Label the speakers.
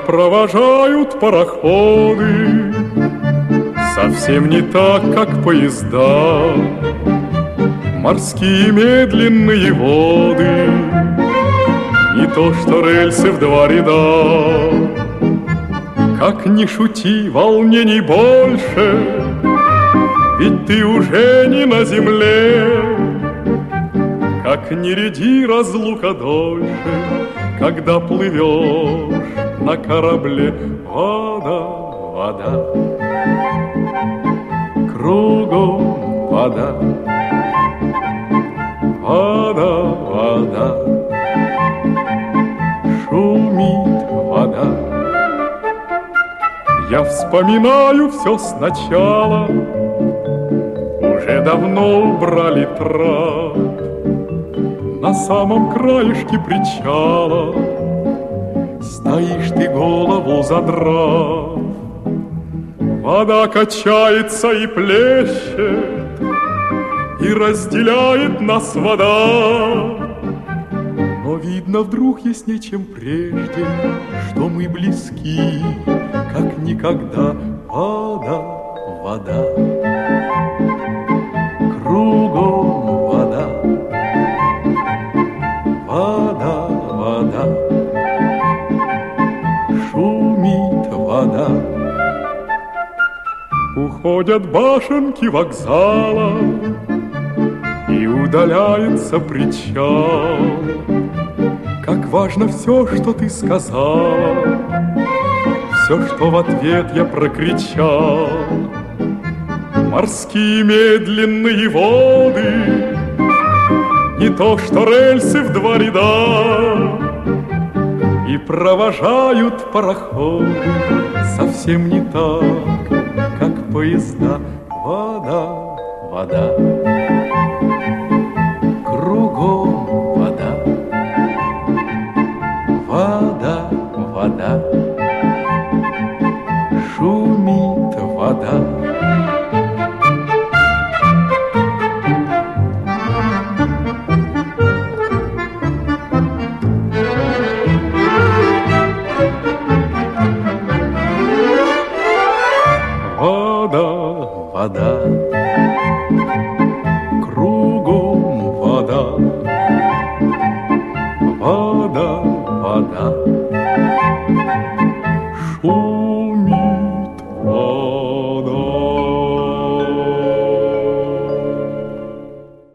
Speaker 1: провожают пароходы, совсем не так, как поезда. Морские медленные воды, не то что рельсы в два ряда. Как ни шути, волнений больше, ведь ты уже не на земле. Как ни ряди, разлука дольше, когда плывешь на корабле. Вода, вода, кругом вода. Вода, вода, шумит вода. Я вспоминаю все сначала, уже давно убрали трап. На самом краешке причала стоишь ты, голову задрав. Вода качается и плещет, и разделяет нас вода. Но видно, вдруг яснее, чем прежде, что мы близки, как никогда. Вода, вода, кругом вода. Вода, вода, шумит вода. Уходят башенки вокзала, и удаляется причал. Как важно все, что ты сказала, все, что в ответ я прокричал. Морские медленные воды, не то что рельсы в два ряда. И провожают пароходы совсем не так, как поезда. Вода, вода, кругом вода. Вода, вода, шумит вода. Вода, вода, кругом вода. Вода, вода, шум.